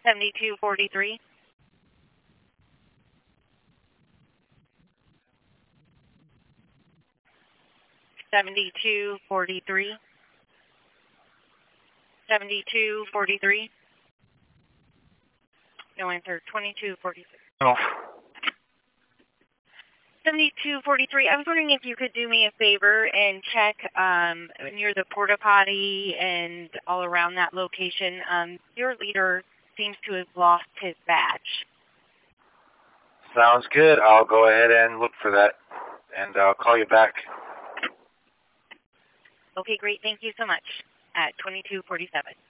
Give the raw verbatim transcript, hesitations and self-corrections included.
seventy-two forty-three. seventy-two forty-three. seventy-two forty-three. No answer. twenty-two forty-six. Oh. seventy-two forty-three. I was wondering if you could do me a favor and check um, near the porta potty and all around that location. Um, your leader seems to have lost his badge. Sounds good. I'll go ahead and look for that, and I'll call you back. Okay, great. Thank you so much. At twenty-two forty-seven.